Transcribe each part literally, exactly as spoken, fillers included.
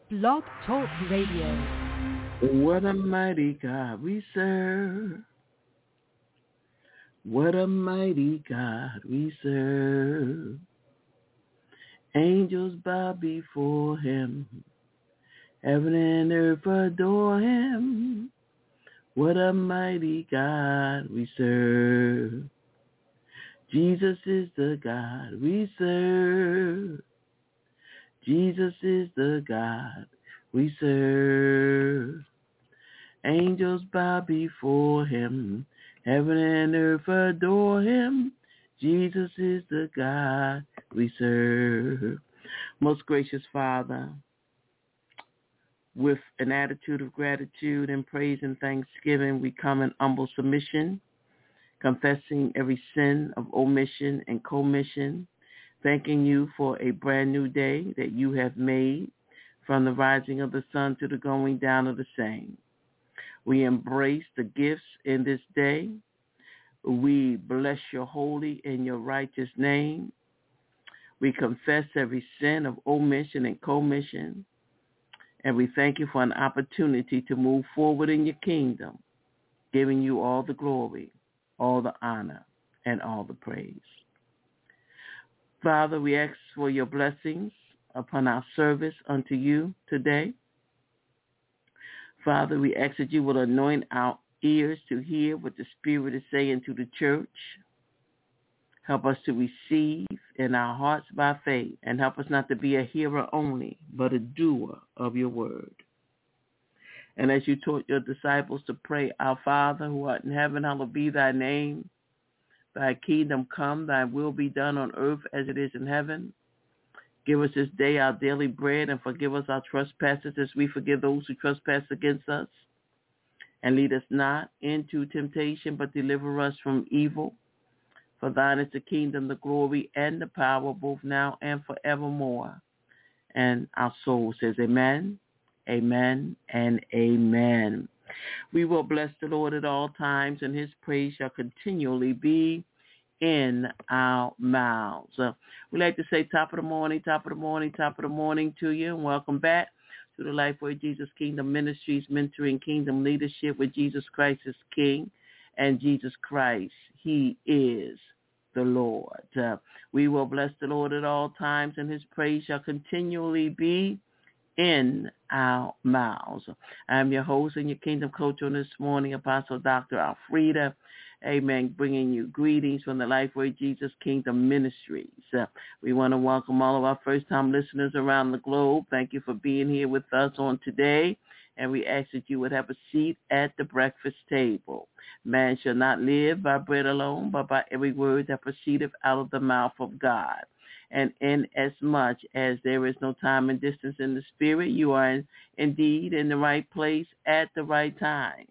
Blog Talk Radio. What a mighty God we serve. What a mighty God we serve. Angels bow before him. Heaven and earth adore him. What a mighty God we serve. Jesus is the God we serve. Jesus is the God we serve. Angels bow before him. Heaven and earth adore him. Jesus is the God we serve. Most gracious Father, with an attitude of gratitude and praise and thanksgiving, we come in humble submission, confessing every sin of omission and commission, thanking you for a brand new day that you have made, from the rising of the sun to the going down of the same. We embrace the gifts in this day. We bless your holy and your righteous name. We confess every sin of omission and commission. And we thank you for an opportunity to move forward in your kingdom, giving you all the glory, all the honor, and all the praise. Father, we ask for your blessings upon our service unto you today. Father, we ask that you will anoint our ears to hear what the Spirit is saying to the church. Help us to receive in our hearts by faith, and help us not to be a hearer only, but a doer of your word. And as you taught your disciples to pray, our Father who art in heaven, hallowed be thy name. Thy kingdom come, thy will be done on earth as it is in heaven. Give us this day our daily bread, and forgive us our trespasses as we forgive those who trespass against us. And lead us not into temptation, but deliver us from evil. For thine is the kingdom, the glory, and the power, both now and forevermore. And our soul says amen, amen, and amen. We will bless the Lord at all times, and his praise shall continually be in our mouths. Uh, we like to say top of the morning, top of the morning, top of the morning to you, and welcome back to the Lifeway Jesus Kingdom Ministries, mentoring kingdom leadership with Jesus Christ as King, and Jesus Christ, he is the Lord. Uh, we will bless the Lord at all times, and his praise shall continually be in our mouths. I'm your host and your kingdom coach on this morning, Apostle Doctor Alfreda. Amen. Bringing you greetings from the Lifeway Jesus Kingdom Ministries. Uh, we want to welcome all of our first-time listeners around the globe. Thank you for being here with us on today. And we ask that you would have a seat at the breakfast table. Man shall not live by bread alone, but by every word that proceedeth out of the mouth of God. And inasmuch as there is no time and distance in the spirit, you are in, indeed in the right place at the right time.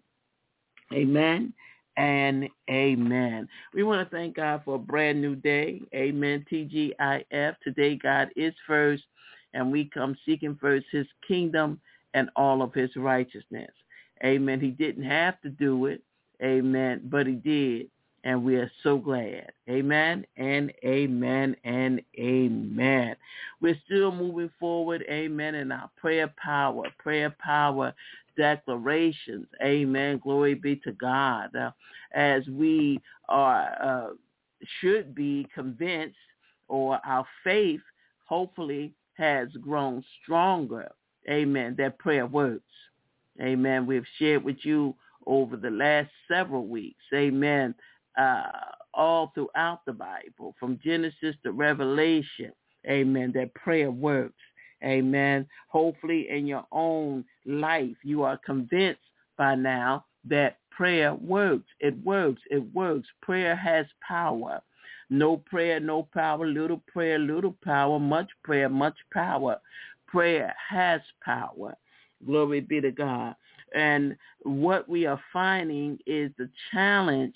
Amen and amen. We want to thank God for a brand new day. Amen. T G I F. Today God is first, and we come seeking first his kingdom and all of his righteousness. Amen. He didn't have to do it. Amen. But he did. And we are so glad. Amen and amen and amen. We're still moving forward. Amen. In our prayer power, prayer power declarations. Amen. Glory be to God. Uh, as we are, uh, should be convinced, or our faith hopefully has grown stronger. Amen. That prayer works. Amen. We've shared with you over the last several weeks. Amen. Uh, all throughout the Bible, from Genesis to Revelation. Amen. That prayer works. Amen. Hopefully in your own life, you are convinced by now that prayer works. It works. It works. Prayer has power. No prayer, no power. Little prayer, little power. Much prayer, much power. Prayer has power. Glory be to God. And what we are finding is the challenge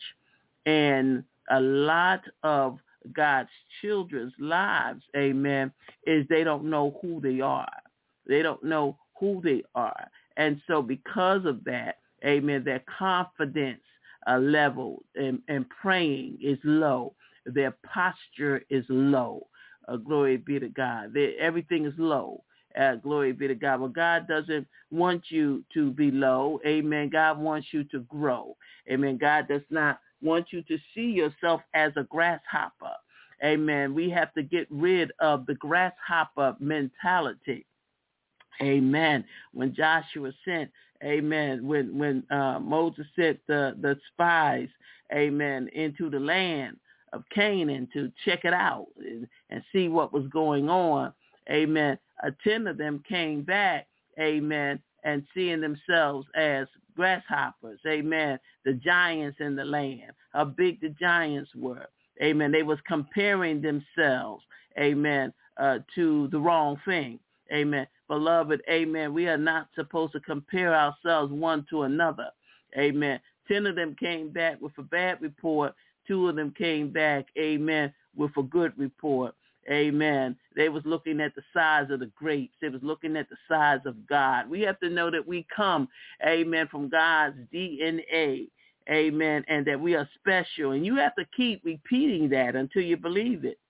in a lot of God's children's lives, amen, is they don't know who they are. They don't know who they are. And so because of that, amen, their confidence uh, level in, in praying is low. Their posture is low. Uh, glory be to God. They, everything is low. Uh, glory be to God. Well, God doesn't want you to be low. Amen. God wants you to grow. Amen. God does not want you to see yourself as a grasshopper. Amen. We have to get rid of the grasshopper mentality. Amen. When Joshua sent, amen, when when uh, Moses sent the, the spies, amen, into the land of Canaan to check it out and, and see what was going on, amen, a ten of them came back, amen, and seeing themselves as grasshoppers, amen, the giants in the land, how big the giants were, amen. They was comparing themselves, amen, uh, to the wrong thing. Amen. Beloved, amen, we are not supposed to compare ourselves one to another. Amen. Ten of them came back with a bad report. Two of them came back, amen, with a good report. Amen. They was looking at the size of the grapes. They was looking at the size of God. We have to know that we come, amen, from God's D N A. Amen. And that we are special. And you have to keep repeating that until you believe it.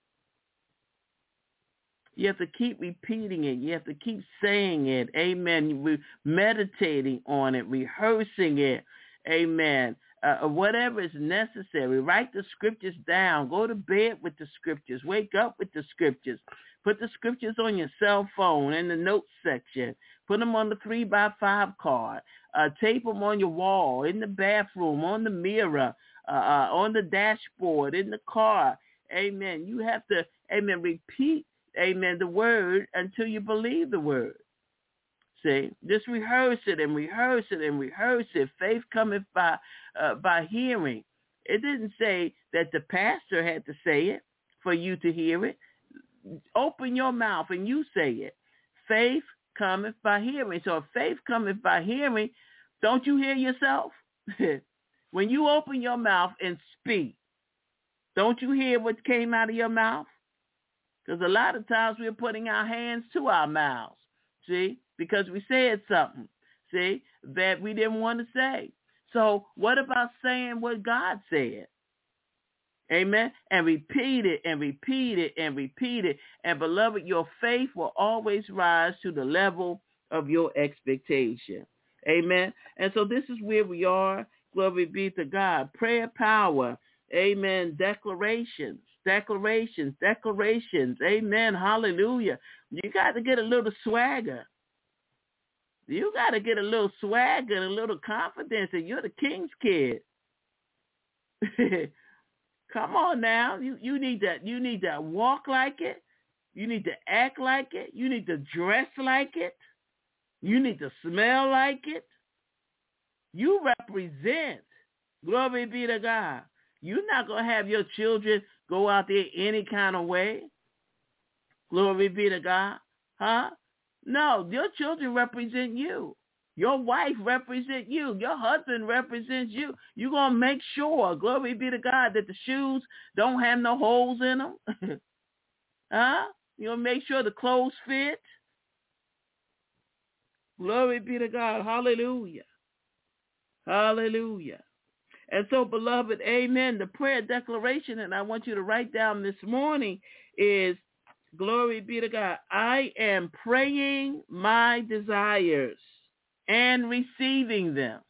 You have to keep repeating it. You have to keep saying it. Amen. We're meditating on it, rehearsing it. Amen. Uh, whatever is necessary. Write the scriptures down. Go to bed with the scriptures. Wake up with the scriptures. Put the scriptures on your cell phone in the notes section. Put them on the three by five card. Uh, tape them on your wall, in the bathroom, on the mirror, uh, uh, on the dashboard, in the car. Amen. You have to, amen, repeat, amen, the word until you believe the word. See, just rehearse it and rehearse it and rehearse it. Faith cometh by uh, by hearing. It didn't say that the pastor had to say it for you to hear it. Open your mouth and you say it. Faith cometh by hearing. So if faith cometh by hearing, don't you hear yourself? When you open your mouth and speak, don't you hear what came out of your mouth? Because a lot of times we're putting our hands to our mouths, see, because we said something, see, that we didn't want to say. So what about saying what God said? Amen. And repeat it and repeat it and repeat it. And beloved, your faith will always rise to the level of your expectation. Amen. And so this is where we are. Glory be to God. Prayer power. Amen. Declarations. Declarations, declarations, amen, hallelujah. You got to get a little swagger. You got to get a little swagger and a little confidence that you're the king's kid. Come on now. You you need to you need to walk like it. You need to act like it. You need to dress like it. You need to smell like it. You represent. Glory be to God. You're not going to have your children go out there any kind of way. Glory be to God. Huh? No, your children represent you. Your wife represents you. Your husband represents you. You're going to make sure, glory be to God, that the shoes don't have no holes in them. Huh? You're going to make sure the clothes fit. Glory be to God. Hallelujah. Hallelujah. And so, beloved, amen, the prayer declaration, and I want you to write down this morning is, glory be to God, I am praying my desires and receiving them.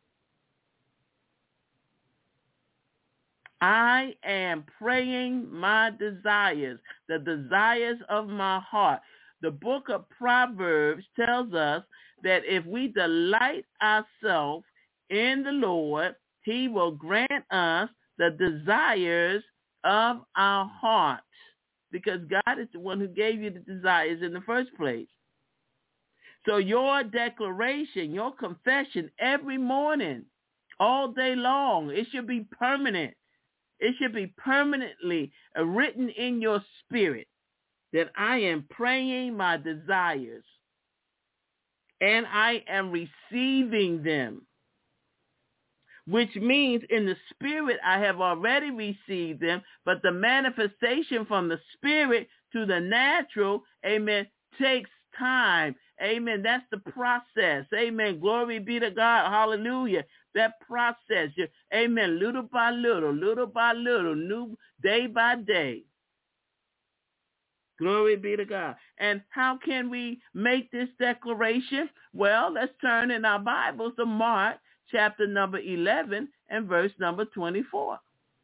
I am praying my desires, the desires of my heart. The book of Proverbs tells us that if we delight ourselves in the Lord, He will grant us the desires of our heart, because God is the one who gave you the desires in the first place. So your declaration, your confession every morning, all day long, it should be permanent. It should be permanently written in your spirit that I am praying my desires and I am receiving them. Which means in the spirit, I have already received them, but the manifestation from the spirit to the natural, amen, takes time. Amen. That's the process. Amen. Glory be to God. Hallelujah. That process. Amen. Little by little, little by little, new day by day. Glory be to God. And how can we make this declaration? Well, let's turn in our Bibles to Mark chapter number eleven and verse number twenty-four.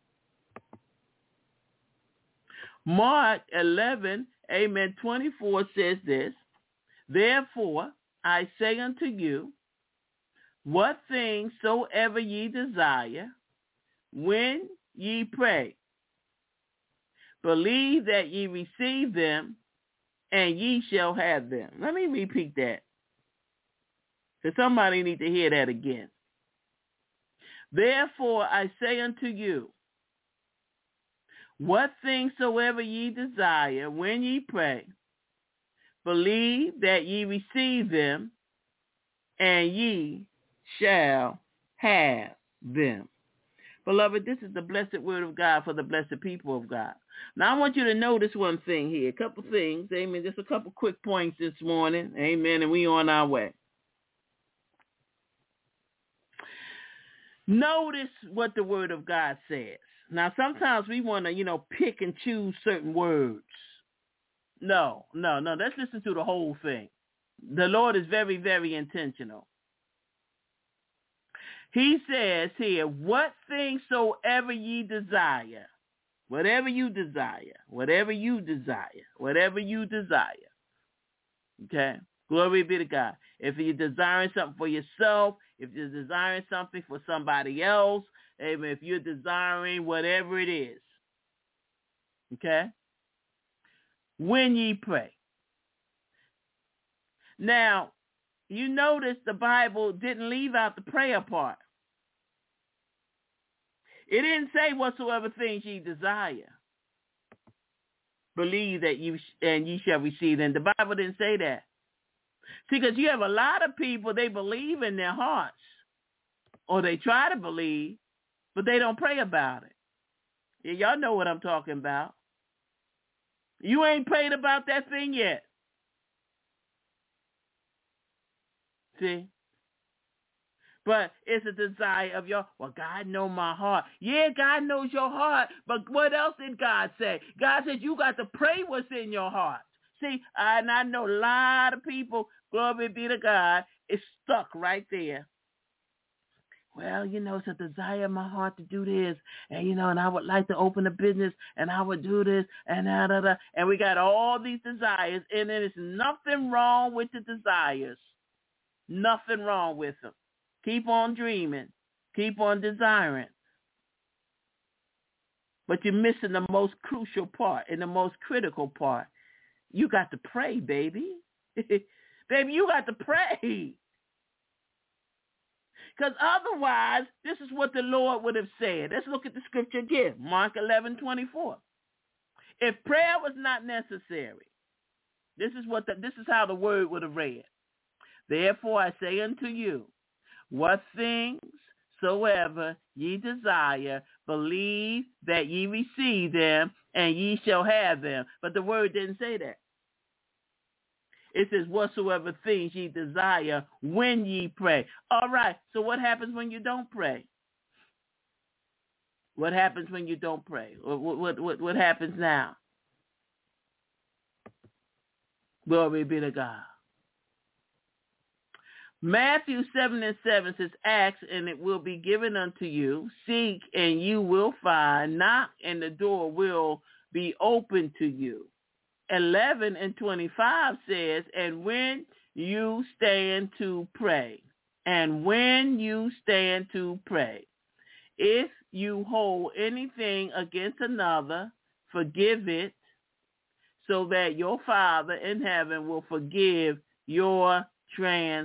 Mark eleven, amen, twenty-four says this, therefore I say unto you, what things soever ye desire, when ye pray, believe that ye receive them, and ye shall have them. Let me repeat that, because somebody need to hear that again. Therefore I say unto you, what things soever ye desire, when ye pray, believe that ye receive them, and ye shall have them. Beloved, this is the blessed word of God for the blessed people of God. Now, I want you to notice one thing here, a couple things, amen, just a couple quick points this morning, amen, and we on our way. Notice what the word of God says. Now, sometimes we want to, you know, pick and choose certain words. No, no, no. Let's listen to the whole thing. The Lord is very, very intentional. He says here, what things soever ye desire, whatever you desire, whatever you desire, whatever you desire. Okay? Glory be to God. If you're desiring something for yourself, if you're desiring something for somebody else, amen, if you're desiring whatever it is, okay, when ye pray. Now, you notice the Bible didn't leave out the prayer part. It didn't say whatsoever things ye desire, believe that you sh- and ye shall receive them. The Bible didn't say that. See, because you have a lot of people, they believe in their hearts, or they try to believe, but they don't pray about it. Yeah, y'all know what I'm talking about. You ain't prayed about that thing yet. See? But it's a desire of your, well, God knows my heart. Yeah, God knows your heart, but what else did God say? God said you got to pray what's in your heart. See, and I know a lot of people, glory be to God, is stuck right there. Well, you know, it's a desire in my heart to do this, and, you know, and I would like to open a business, and I would do this, and da, da, da. And we got all these desires, and there's nothing wrong with the desires. Nothing wrong with them. Keep on dreaming. Keep on desiring. But you're missing the most crucial part and the most critical part. You got to pray, baby. Baby, you got to pray. Because otherwise, this is what the Lord would have said. Let's look at the scripture again. Mark eleven twenty-four. If prayer was not necessary, this is what the, this is how the word would have read. Therefore I say unto you, what things soever ye desire, believe that ye receive them, and ye shall have them. But the word didn't say that. It says, whatsoever things ye desire when ye pray. All right, so what happens when you don't pray? What happens when you don't pray? What, what, what, what happens now? Glory be to God. Matthew seven and seven says, ask and it will be given unto you. Seek and you will find. Knock and the door will be open to you. eleven and twenty-five says, and when you stand to pray, and when you stand to pray, if you hold anything against another, forgive it, so that your Father in heaven will forgive your transgressions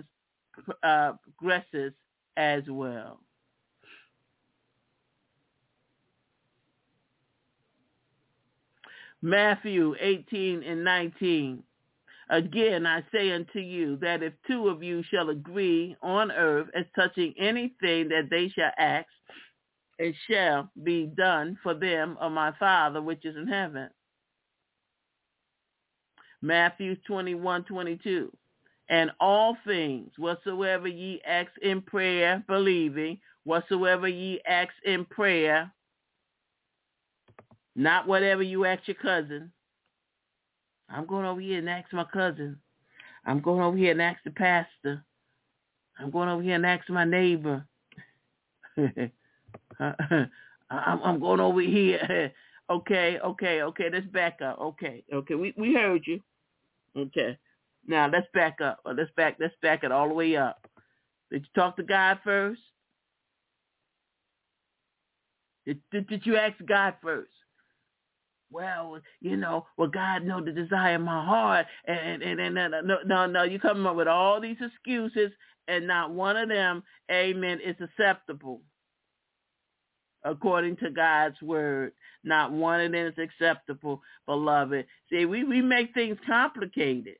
as well. Matthew eighteen and nineteen. Again, I say unto you that if two of you shall agree on earth as touching anything that they shall ask, it shall be done for them of my Father which is in heaven. Matthew twenty-one twenty-two. And all things whatsoever ye ask in prayer, believing, whatsoever ye ask in prayer, not whatever you ask your cousin, I'm going over here and ask my cousin. I'm going over here and ask the pastor. I'm going over here and ask my neighbor. I'm, I'm going over here. Okay, okay, okay. Let's back up. Okay, okay. We we heard you. Okay. Now let's back up. Let's back. Let's back it all the way up. Did you talk to God first? Did, did, did you ask God first? Well, you know, well, God know the desire of my heart, and and and, and no, no, no, you come up with all these excuses, and not one of them, amen, is acceptable according to God's word. Not one of them is acceptable, beloved. See, we, we make things complicated.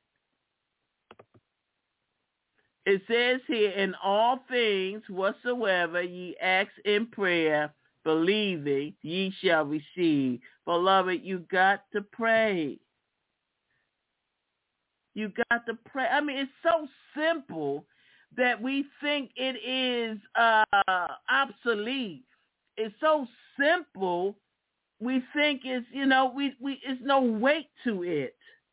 It says here, in all things whatsoever ye ask in prayer, believing, ye shall receive. Beloved, you got to pray. You got to pray. I mean, it's so simple that we think it is uh, obsolete. It's so simple, we think it's, you know, we, we it's no weight to it.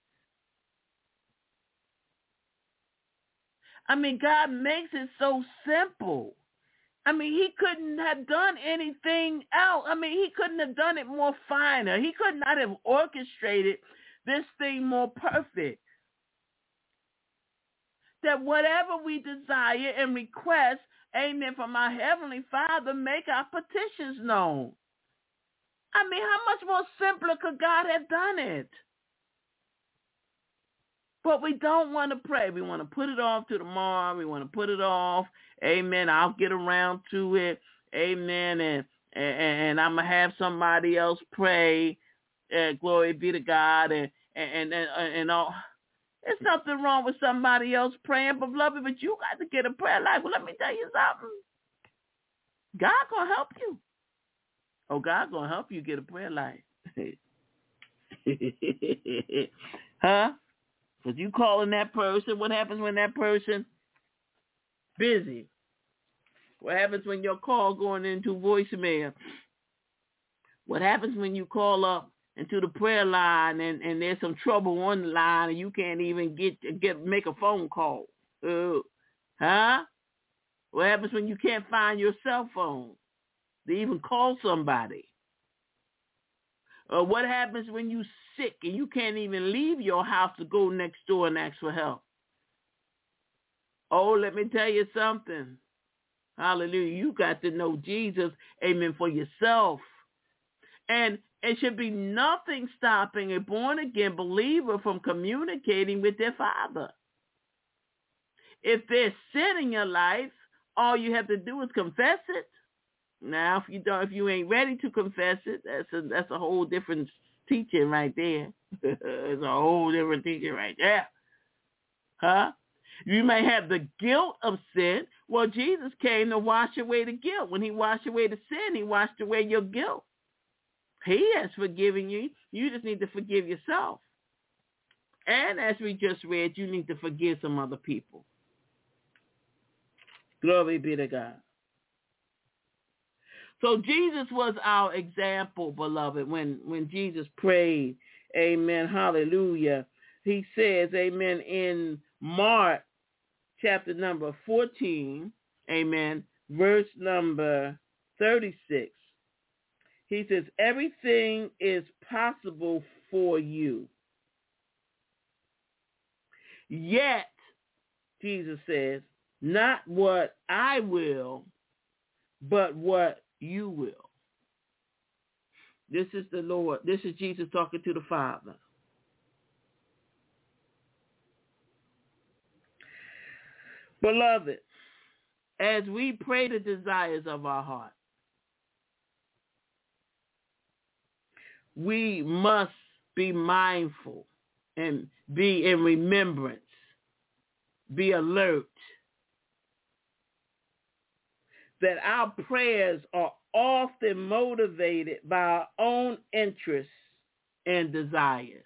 I mean, God makes it so simple. I mean, he couldn't have done anything else. I mean, he couldn't have done it more finer. He could not have orchestrated this thing more perfect. That whatever we desire and request, amen, from our Heavenly Father, make our petitions known. I mean, how much more simpler could God have done it? But we don't want to pray. We want to put it off to tomorrow. We want to put it off. Amen. I'll get around to it. Amen. And and, and I'm going to have somebody else pray. Uh, glory be to God. And, and, and, and all. There's nothing wrong with somebody else praying, but beloved, but you got to get a prayer life. Well, let me tell you something. God going to help you. Oh, God going to help you get a prayer life. Huh? Because you calling that person, what happens when that person busy? What happens when your call going into voicemail? What happens when you call up into the prayer line and, and there's some trouble on the line and you can't even get get make a phone call? Uh, huh? What happens when you can't find your cell phone to even call somebody? Uh, what happens when you sick and you can't even leave your house to go next door and ask for help? Oh, let me tell you something. Hallelujah. You got to know Jesus, amen, for yourself. And it should be nothing stopping a born-again believer from communicating with their Father. If there's sin in your life, all you have to do is confess it. Now, if you don't, if you ain't ready to confess it, that's a that's a whole different teaching right there. It's a whole different teaching right there. Huh? You may have the guilt of sin. Well, Jesus came to wash away the guilt. When he washed away the sin, he washed away your guilt. He has forgiven you. You just need to forgive yourself. And as we just read, you need to forgive some other people. Glory be to God. So Jesus was our example, beloved, when, when Jesus prayed. Amen. Hallelujah. He says, amen, in Mark chapter number fourteen, amen, verse number thirty-six. He says, everything is possible for you. Yet, Jesus says, not what I will, but what you will. This is the Lord. This is Jesus talking to the Father. Beloved, as we pray the desires of our heart, we must be mindful and be in remembrance, be alert, that our prayers are often motivated by our own interests and desires.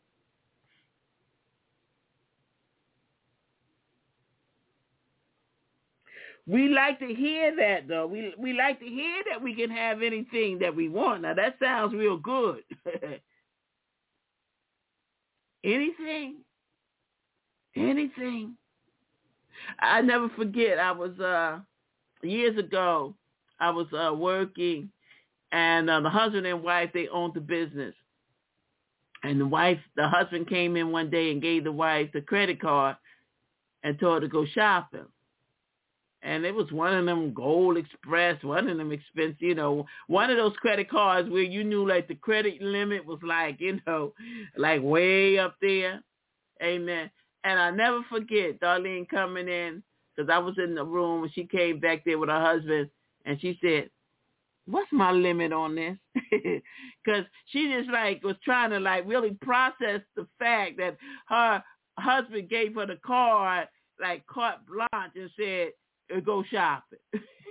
We like to hear that, though. We we like to hear that we can have anything that we want. Now, that sounds real good. Anything. Anything. I never forget, I was, uh, years ago, I was uh, working, and uh, the husband and wife, they owned the business. And the wife, the husband came in one day and gave the wife the credit card and told her to go shopping. And it was one of them Gold Express, one of them expensive, you know, one of those credit cards where you knew like the credit limit was like, you know, like way up there. Amen. And I never forget Darlene coming in, because I was in the room and she came back there with her husband, and she said, what's my limit on this? Because she just like was trying to like really process the fact that her husband gave her the card like carte blanche and said, go shopping.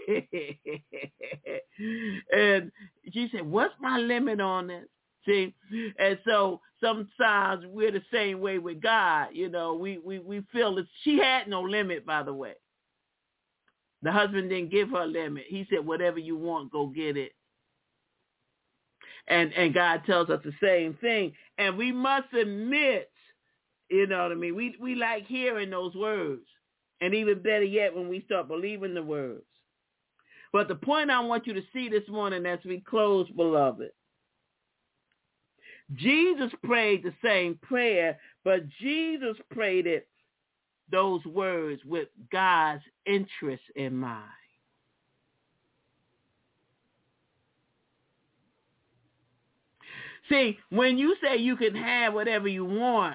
And she said, what's my limit on this? See? And so sometimes we're the same way with God. You know, we, we, we feel that she had no limit, by the way. The husband didn't give her a limit. He said, whatever you want, go get it. And and God tells us the same thing. And we must admit, you know what I mean? We we like hearing those words. And even better yet, when we start believing the words. But the point I want you to see this morning as we close, beloved, Jesus prayed the same prayer, but Jesus prayed it, those words, with God's interest in mind. See, when you say you can have whatever you want,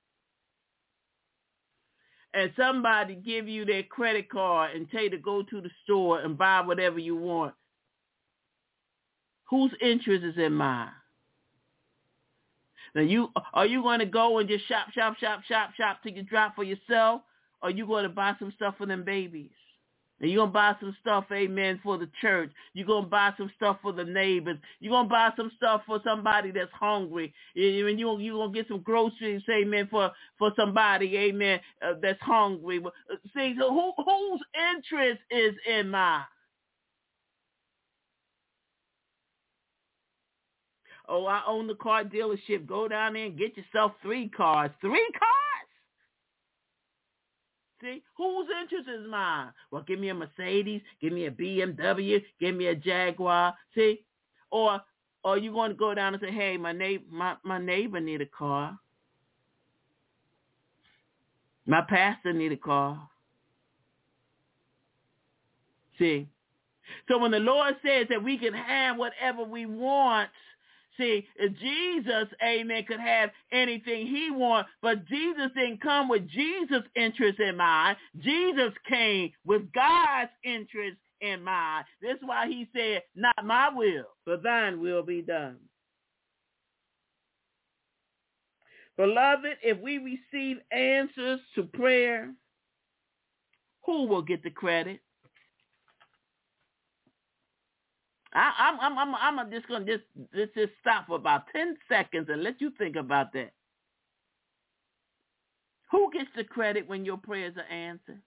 and somebody give you their credit card and tell you to go to the store and buy whatever you want, whose interest is in mind? Now, you are you going to go and just shop, shop, shop, shop, shop till you drop for yourself, or are you going to buy some stuff for them babies? And you're going to buy some stuff, amen, for the church. You're going to buy some stuff for the neighbors. You're going to buy some stuff for somebody that's hungry. And you're, you're going to get some groceries, amen, for, for somebody, amen, uh, that's hungry. See, so who, whose interest is in mine? Oh, I own the car dealership. Go down there and get yourself three cars. Three cars? See, whose interest is mine? Well, give me a Mercedes, give me a B M W, give me a Jaguar. See, or or you going to go down and say, hey, my neighbor, my, my neighbor need a car. My pastor need a car. See, so when the Lord says that we can have whatever we want, see, Jesus, amen, could have anything he wants, but Jesus didn't come with Jesus' interest in mind. Jesus came with God's interest in mind. That's why he said, not my will, but thine will be done. Beloved, if we receive answers to prayer, who will get the credit? I, I'm, I'm, I'm, I'm just going to just, just, just stop for about ten seconds and let you think about that. Who gets the credit when your prayers are answered?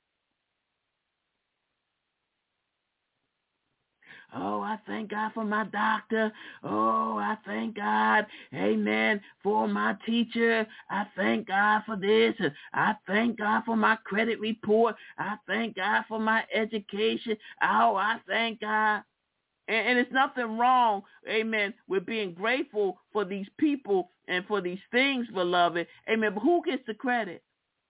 Oh, I thank God for my doctor. Oh, I thank God, amen, for my teacher. I thank God for this. I thank God for my credit report. I thank God for my education. Oh, I thank God. And, and it's nothing wrong, amen, with being grateful for these people and for these things, beloved. Amen. But who gets the credit?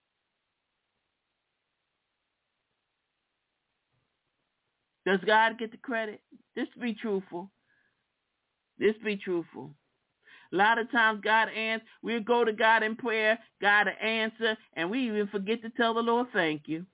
Does God get the credit? Just be truthful. Just be truthful. A lot of times God answers, we'll go to God in prayer, God will answer, and we even forget to tell the Lord thank you.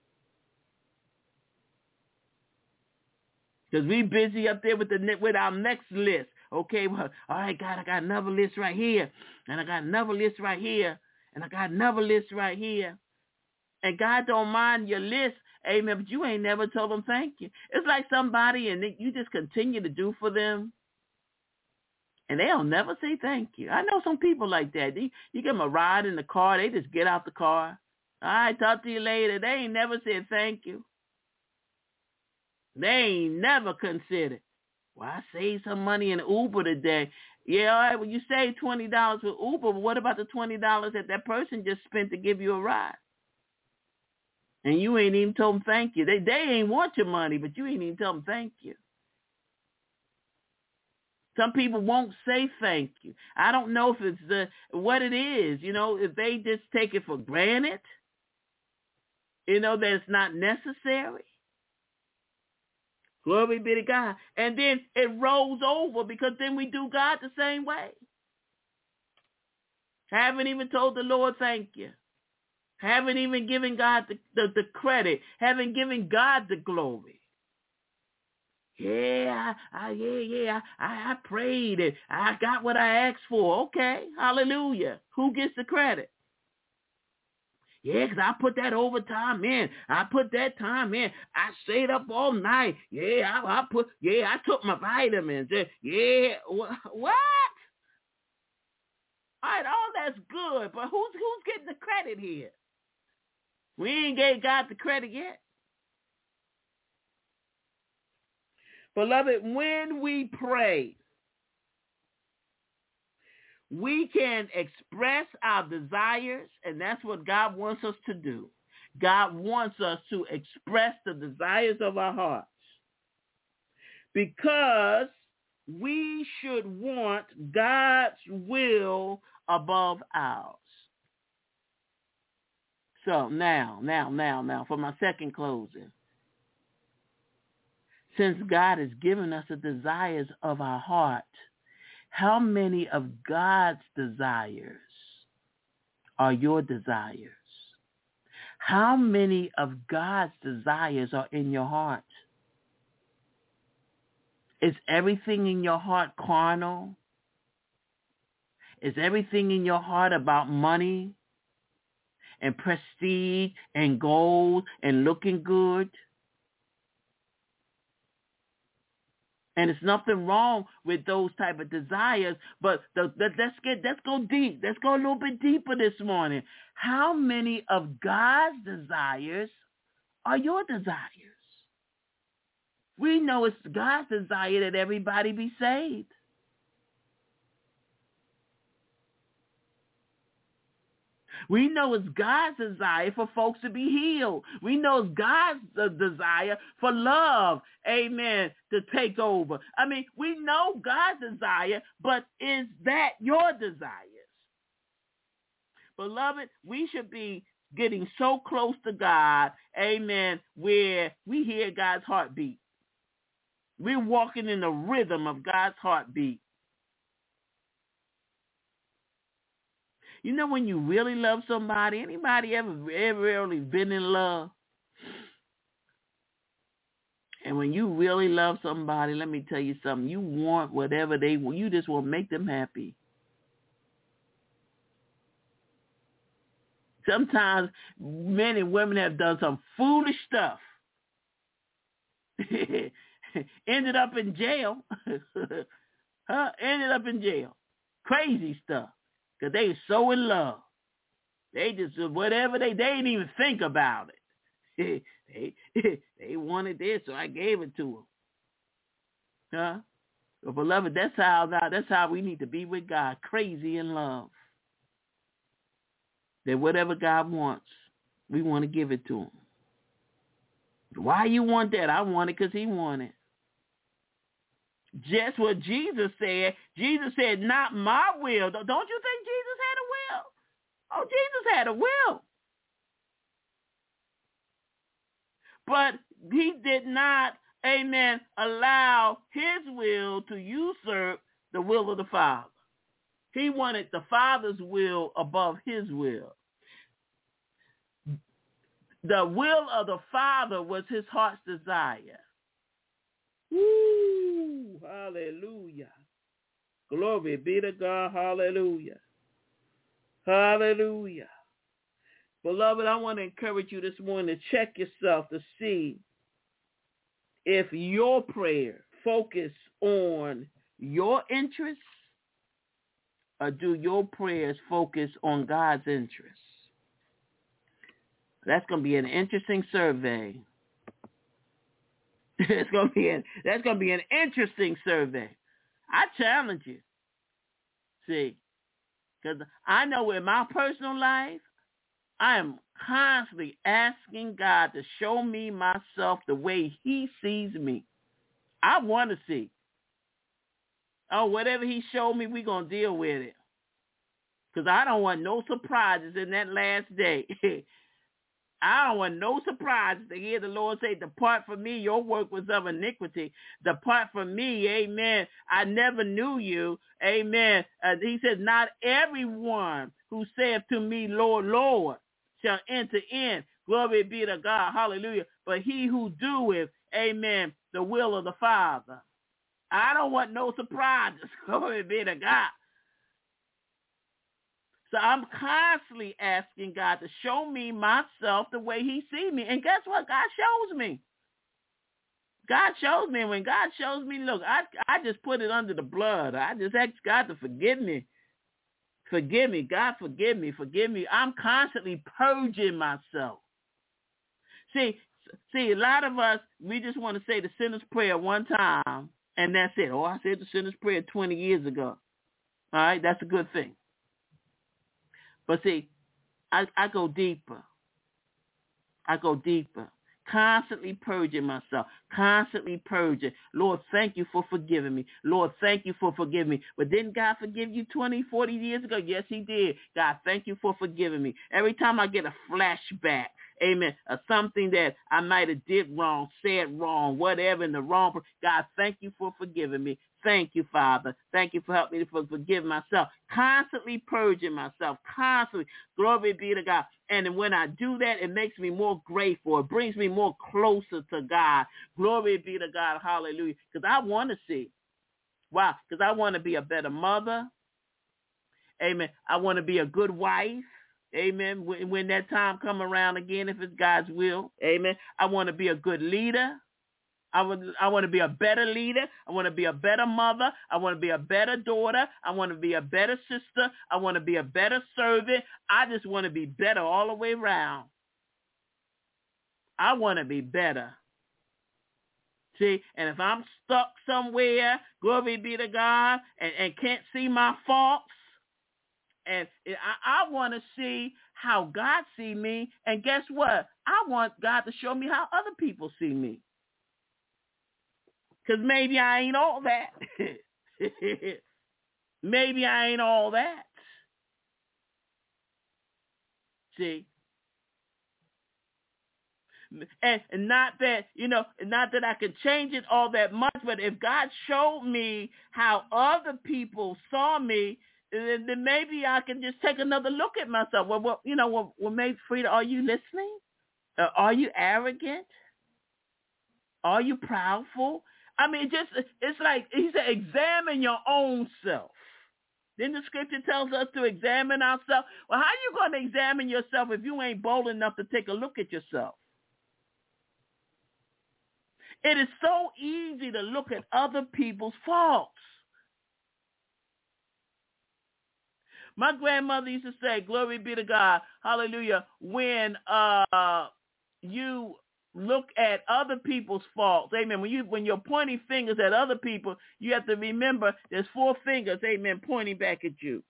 Because we busy up there with the with our next list. Okay, well, all right, God, I got another list right here, and I got another list right here, and I got another list right here. And God don't mind your list, amen, but you ain't never told them thank you. It's like somebody, and you just continue to do for them, and they'll never say thank you. I know some people like that. They, you give them a ride in the car, they just get out the car. All right, talk to you later. They ain't never said thank you. They ain't never considered, well, I saved some money in Uber today. Yeah, all right, well, you save twenty dollars for Uber, but what about the twenty dollars that that person just spent to give you a ride? And you ain't even told them thank you. They, they ain't want your money, but you ain't even tell them thank you. Some people won't say thank you. I don't know if it's the what it is. You know, if they just take it for granted, you know, that it's not necessary. Glory be to God. And then it rolls over because then we do God the same way. Haven't even told the Lord thank you. Haven't even given God the, the, the credit. Haven't given God the glory. Yeah, I, I, yeah, yeah, I, I prayed and I got what I asked for. Okay, hallelujah. Who gets the credit? Yeah, because I put that overtime in. I put that time in. I stayed up all night. Yeah, I, I put. Yeah, I took my vitamins. Yeah, what? All right, all that's good, but who's who's getting the credit here? We ain't gave God the credit yet. Beloved, when we pray, we can express our desires, and that's what God wants us to do. God wants us to express the desires of our hearts because we should want God's will above ours. So now, now, now, now, for my second closing. Since God has given us the desires of our heart, how many of God's desires are your desires? How many of God's desires are in your heart? Is everything in your heart carnal? Is everything in your heart about money and prestige and gold and looking good? And it's nothing wrong with those type of desires, but the, the, let's get let's go deep. Let's go a little bit deeper this morning. How many of God's desires are your desires? We know it's God's desire that everybody be saved. We know it's God's desire for folks to be healed. We know it's God's uh, desire for love, amen, to take over. I mean, we know God's desire, but is that your desires? Beloved, we should be getting so close to God, amen, where we hear God's heartbeat. We're walking in the rhythm of God's heartbeat. You know when you really love somebody, anybody ever, ever really been in love? And when you really love somebody, let me tell you something, you want whatever they want. You just want to make them happy. Sometimes men and women have done some foolish stuff. Ended up in jail. huh? Ended up in jail. Crazy stuff. Because they so in love. They just, whatever they, they didn't even think about it. they, they wanted this, so I gave it to them. Huh? But beloved, that's how, that's how we need to be with God. Crazy in love. That whatever God wants, we want to give it to him. Why you want that? I want it because he wanted it. Just what Jesus said. Jesus said, not my will. Don't you think Jesus had a will? Oh, Jesus had a will. But he did not, amen, allow his will to usurp the will of the Father. He wanted the Father's will above his will. The will of the Father was his heart's desire. Woo! Hallelujah. Glory be to God. Hallelujah. Hallelujah. Beloved, I want to encourage you this morning to check yourself to see if your prayer focus on your interests or do your prayers focus on God's interests. That's going to be an interesting survey. It's going to be an, that's going to be an interesting survey. I challenge you. See, because I know in my personal life, I am constantly asking God to show me myself the way he sees me. I want to see. Oh, whatever he showed me, we're going to deal with it. Because I don't want no surprises in that last day. I don't want no surprises to hear the Lord say, depart from me, your work was of iniquity. Depart from me, amen. I never knew you, amen. Uh, he says, not everyone who saith to me, Lord, Lord, shall enter in. Glory be to God, hallelujah. But he who doeth, amen, the will of the Father. I don't want no surprises. Glory be to God. So I'm constantly asking God to show me myself the way he sees me. And guess what? God shows me. God shows me. And when God shows me, look, I, I just put it under the blood. I just ask God to forgive me. Forgive me. God, forgive me. Forgive me. I'm constantly purging myself. See, see, a lot of us, we just want to say the sinner's prayer one time, and that's it. Oh, I said the sinner's prayer twenty years ago. All right, that's a good thing. But see, I, I go deeper. I go deeper. Constantly purging myself. Constantly purging. Lord, thank you for forgiving me. Lord, thank you for forgiving me. But didn't God forgive you twenty, forty years ago? Yes, he did. God, thank you for forgiving me. Every time I get a flashback, amen, of something that I might have did wrong, said wrong, whatever, in the wrong, God, thank you for forgiving me. Thank you, Father. Thank you for helping me to forgive myself. Constantly purging myself. Constantly. Glory be to God. And when I do that, it makes me more grateful. It brings me more closer to God. Glory be to God. Hallelujah. Because I want to see. Why? Because I want to be a better mother. Amen. I want to be a good wife. Amen. When, when that time come around again, if it's God's will. Amen. I want to be a good leader. I would, I want to be a better leader. I want to be a better mother. I want to be a better daughter. I want to be a better sister. I want to be a better servant. I just want to be better all the way around. I want to be better. See, and if I'm stuck somewhere, glory be to God, and, and can't see my faults, and I, I want to see how God see me, and guess what? I want God to show me how other people see me. Because maybe I ain't all that. Maybe I ain't all that. See? And, and not that, you know, not that I can change it all that much, but if God showed me how other people saw me, then, then maybe I can just take another look at myself. Well, well you know, well, well, maybe, Frida, are you listening? Uh, are you arrogant? Are you proudful? I mean, just it's like he said, examine your own self. Then the scripture tells us to examine ourselves. Well, how are you going to examine yourself if you ain't bold enough to take a look at yourself? It is so easy to look at other people's faults. My grandmother used to say, glory be to God, hallelujah, when uh, you look at other people's faults, amen. When you when you're pointing fingers at other people, you have to remember there's four fingers, amen, pointing back at you.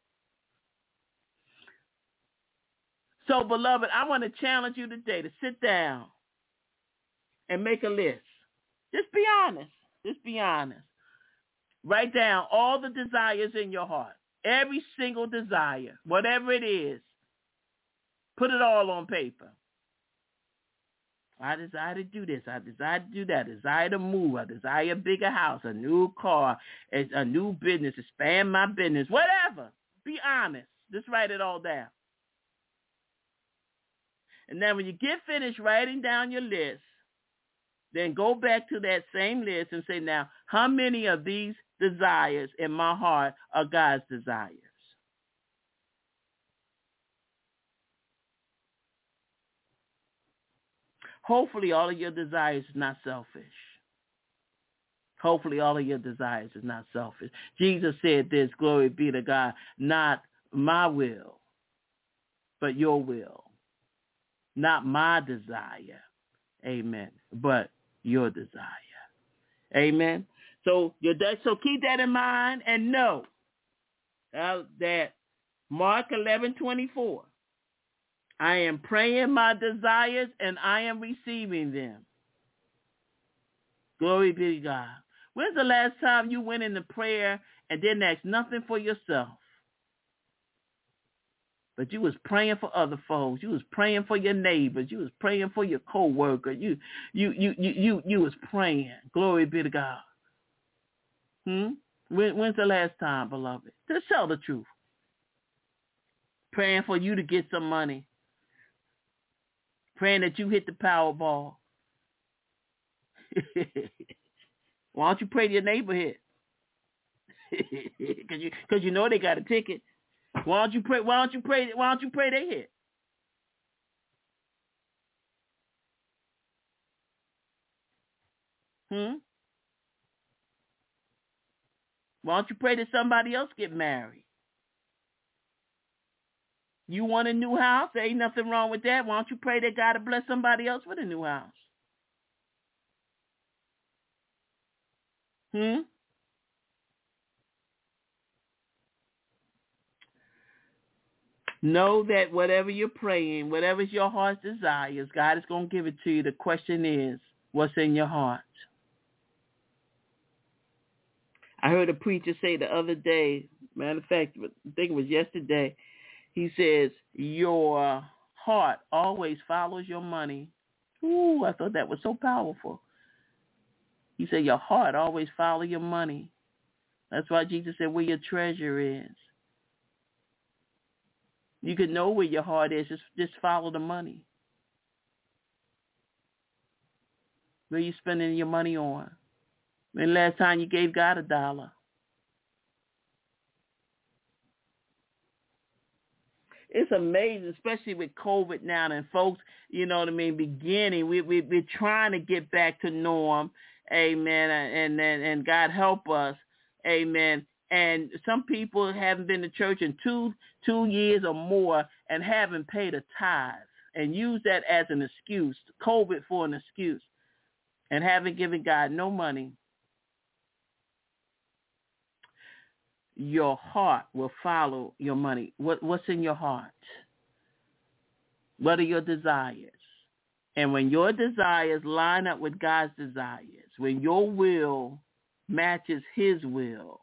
So, beloved, I want to challenge you today to sit down and make a list. Just be honest. Just be honest. Write down all the desires in your heart, every single desire, whatever it is. Put it all on paper. I desire to do this. I desire to do that. I desire to move. I desire a bigger house, a new car, a new business, expand my business, whatever. Be honest. Just write it all down. And then when you get finished writing down your list, then go back to that same list and say, now, how many of these desires in my heart are God's desires? Hopefully all of your desires is not selfish. Hopefully all of your desires is not selfish. Jesus said this, glory be to God, not my will, but your will. Not my desire, amen, but your desire. Amen. So, so keep that in mind and know Uh, that Mark eleven twenty-four. I am praying my desires and I am receiving them. Glory be to God. When's the last time you went into prayer and didn't ask nothing for yourself? But you was praying for other folks. You was praying for your neighbors. You was praying for your co-worker. You you you you you, you was praying. Glory be to God. Hmm? When, when's the last time, beloved? Just tell the truth. Praying for you to get some money. Praying that you hit the Powerball. Why don't you pray to your neighbor here? Because you, cause you know they got a ticket. Why don't you pray? Why don't you pray? Why don't you pray they hit? Hmm. Why don't you pray that somebody else get married? You want a new house? There ain't nothing wrong with that. Why don't you pray that God will bless somebody else with a new house? Hmm. Know that whatever you're praying, whatever's your heart's desires, God is going to give it to you. The question is, what's in your heart? I heard a preacher say the other day, matter of fact, I think it was yesterday, he says, your heart always follows your money. Ooh, I thought that was so powerful. He said, your heart always follows your money. That's why Jesus said, where your treasure is. You can know where your heart is. Just, just follow the money. Where you spending your money on? When last time you gave God a dollar? It's amazing, especially with COVID now, and folks, you know what I mean, beginning, we, we, we're trying to get back to norm, amen, and, and, and God help us, amen. And some people haven't been to church in two two years or more and haven't paid a tithe and use that as an excuse, COVID for an excuse, and haven't given God no money. Your heart will follow your money. What, what's in your heart? What are your desires? And when your desires line up with God's desires, when your will matches his will,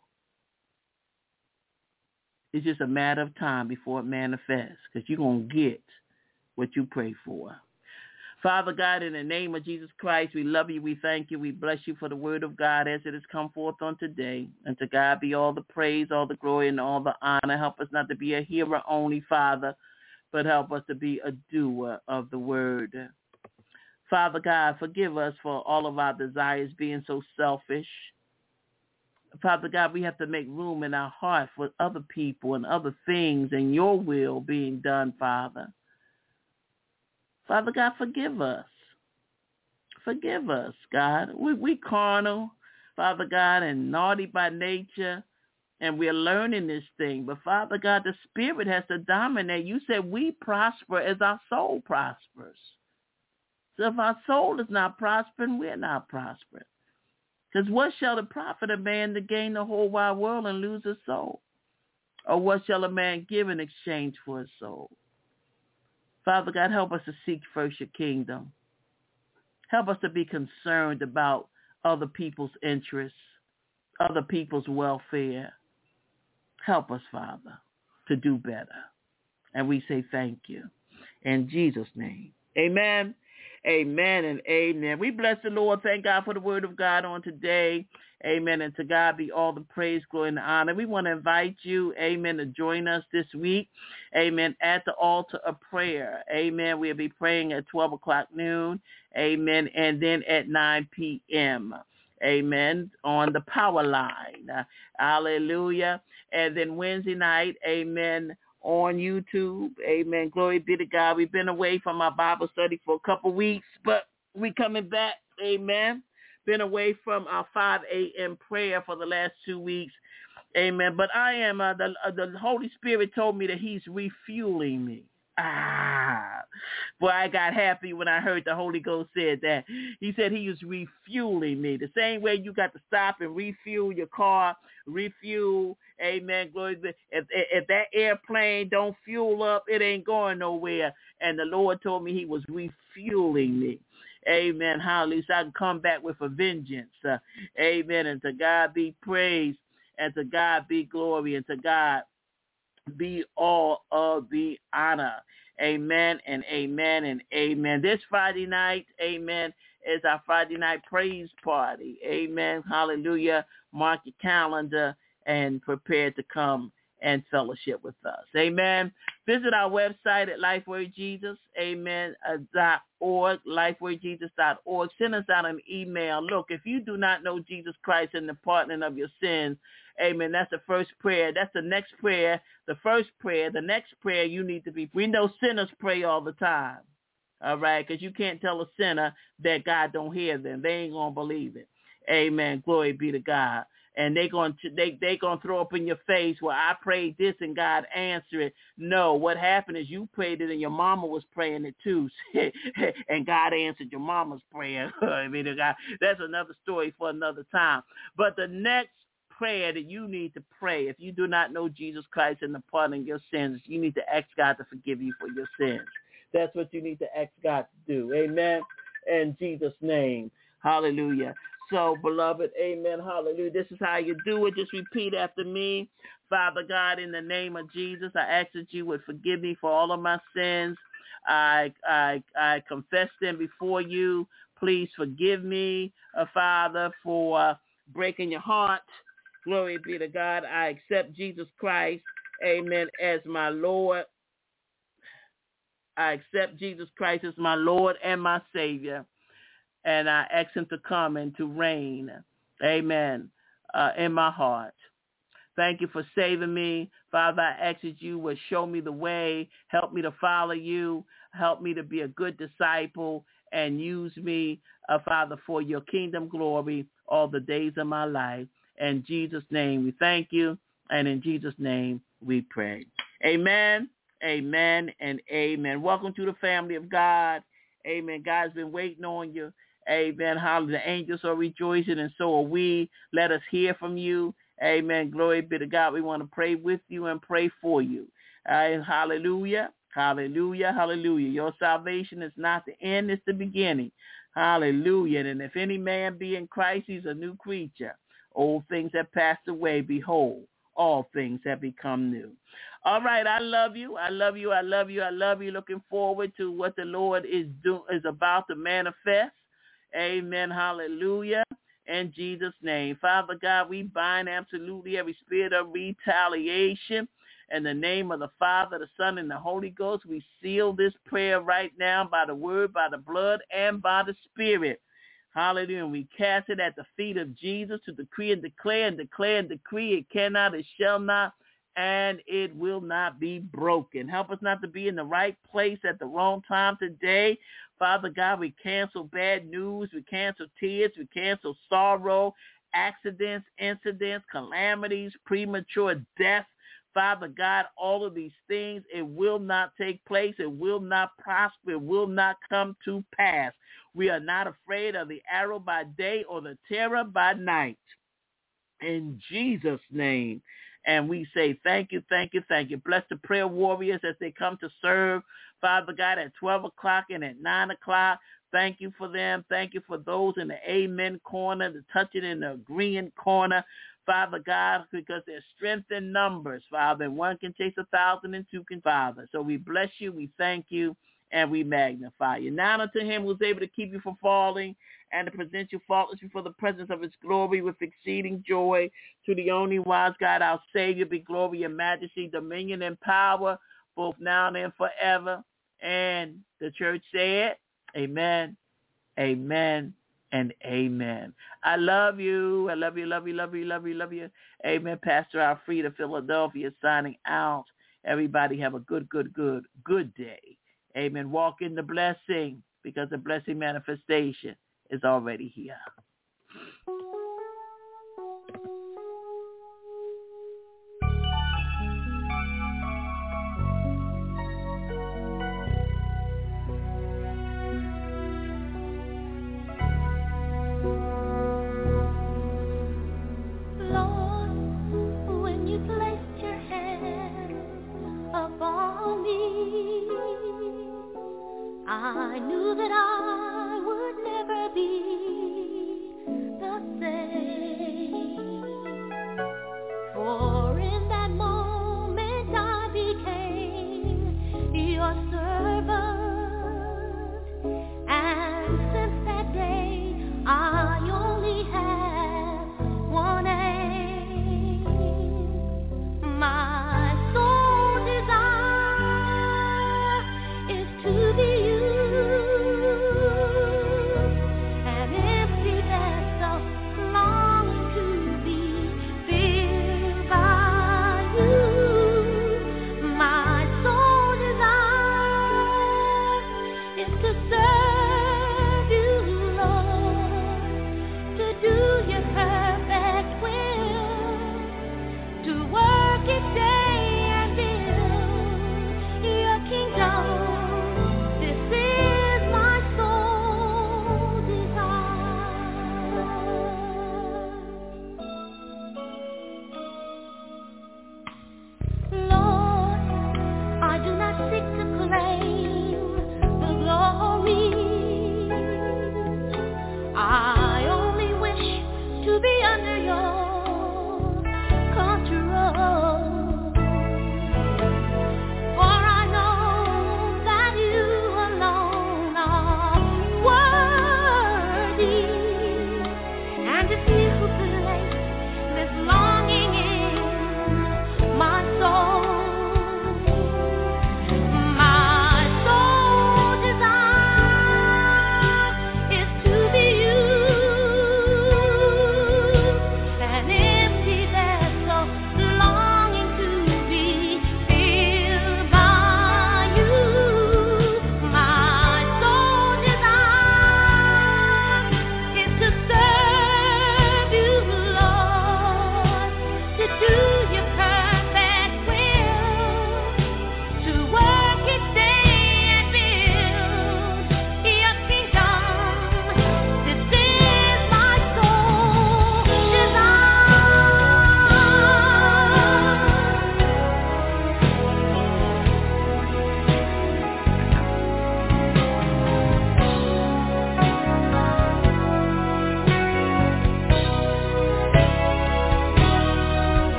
it's just a matter of time before it manifests, because you're going to get what you pray for. Father God, in the name of Jesus Christ, we love you, we thank you, we bless you for the word of God as it has come forth on today. And to God be all the praise, all the glory, and all the honor. Help us not to be a hearer only, Father, but help us to be a doer of the word. Father God, forgive us for all of our desires being so selfish. Father God, we have to make room in our heart for other people and other things and your will being done, Father. Father God, forgive us. Forgive us, God. We we carnal, Father God, and naughty by nature, and we're learning this thing. But Father God, the Spirit has to dominate. You said we prosper as our soul prospers. So if our soul is not prospering, we're not prospering. Because what shall it profit a man to gain the whole wide world and lose his soul? Or what shall a man give in exchange for his soul? Father God, help us to seek first your kingdom. Help us to be concerned about other people's interests, other people's welfare. Help us, Father, to do better. And we say thank you. In Jesus' name, amen. Amen and amen. We bless the Lord. Thank God for the word of God on today. Amen. And to God be all the praise, glory, and honor. We want to invite you, amen, to join us this week, amen, at the altar of prayer. Amen. We'll be praying at twelve o'clock noon, amen, and then at nine p.m., amen, on the power line. Uh, hallelujah. And then Wednesday night, amen, on YouTube. Amen. Glory be to God. We've been away from our Bible study for a couple weeks, but we coming back. Amen. Been away from our five a.m. prayer for the last two weeks. Amen. But I am, uh, the, uh, the Holy Spirit told me that he's refueling me. Ah, boy, I got happy when I heard the Holy Ghost said that. He said he was refueling me. The same way you got to stop and refuel your car, refuel, amen, glory. If, if that airplane don't fuel up, it ain't going nowhere. And the Lord told me he was refueling me. Amen, hallelujah. So I can come back with a vengeance. Uh, amen, and to God be praised, and to God be glory, and to God be all of the honor. Amen and amen and amen. This Friday night, amen, is our Friday night praise party. Amen. Hallelujah. Mark your calendar and prepare to come and fellowship with us. Amen. Visit our website at Lifeway Jesus, amen, uh, dot org, lifeway jesus dot org. Send us out an email. Look, if you do not know Jesus Christ and the pardoning of your sins, amen, that's the first prayer. That's the next prayer. The first prayer, the next prayer you need to be. We know sinners pray all the time, all right, because you can't tell a sinner that God don't hear them. They ain't going to believe it. Amen. Glory be to God. And they going to they they gonna throw up in your face, well, I prayed this and God answered it. No, what happened is you prayed it and your mama was praying it too, and God answered your mama's prayer. I mean, God, that's another story for another time. But the next prayer that you need to pray, if you do not know Jesus Christ and the pardon of your sins, you need to ask God to forgive you for your sins. That's what you need to ask God to do. Amen. In Jesus' name. Hallelujah. So, beloved, amen, hallelujah. This is how you do it. Just repeat after me. Father God, in the name of Jesus, I ask that you would forgive me for all of my sins. I I, I confess them before you. Please forgive me, uh, Father, for uh, breaking your heart. Glory be to God. I accept Jesus Christ, amen, as my Lord. I accept Jesus Christ as my Lord and my Savior. And I ask him to come and to reign, amen, uh, in my heart. Thank you for saving me. Father, I ask that you would show me the way, help me to follow you, help me to be a good disciple, and use me, uh, Father, for your kingdom glory all the days of my life. In Jesus' name we thank you, and in Jesus' name we pray. Amen, amen, and amen. Welcome to the family of God. Amen. God's been waiting on you. Amen. Hallelujah. The angels are rejoicing, and so are we. Let us hear from you. Amen. Glory be to God. We want to pray with you and pray for you. Uh, hallelujah. Hallelujah. Hallelujah. Your salvation is not the end, it's the beginning. Hallelujah. And if any man be in Christ, he's a new creature. Old things have passed away. Behold, all things have become new. All right, I love you. I love you. I love you. I love you. Looking forward to what the Lord is do is about to manifest. Amen. Hallelujah. In Jesus' name. Father God, we bind absolutely every spirit of retaliation. In the name of the Father, the Son, and the Holy Ghost, we seal this prayer right now by the word, by the blood, and by the Spirit. Hallelujah. And we cast it at the feet of Jesus to decree and declare and declare and decree it cannot, it shall not, and it will not be broken. Help us not to be in the right place at the wrong time today. Father God, we cancel bad news. We cancel tears. We cancel sorrow, accidents, incidents, calamities, premature death. Father God, all of these things, it will not take place. It will not prosper. It will not come to pass. We are not afraid of the arrow by day or the terror by night. In Jesus' name. And we say thank you, thank you, thank you. Bless the prayer warriors as they come to serve, Father God, at twelve o'clock and at nine o'clock. Thank you for them. Thank you for those in the amen corner, the touching and the agreeing corner, Father God, because there's strength in numbers, Father, and one can chase a thousand and two can, Father. So we bless you, we thank you, and we magnify you. Now unto him who is able to keep you from falling and to present you faultless before the presence of his glory with exceeding joy, to the only wise God, our Savior, be glory and majesty, dominion and power, both now and forever. And the church said, amen, amen, and amen. I love you. I love you, love you, love you, love you, love you. Amen. Pastor Alfreda, Philadelphia, signing out. Everybody have a good, good, good, good day. Amen. Walk in the blessing, because the blessing manifestation is already here.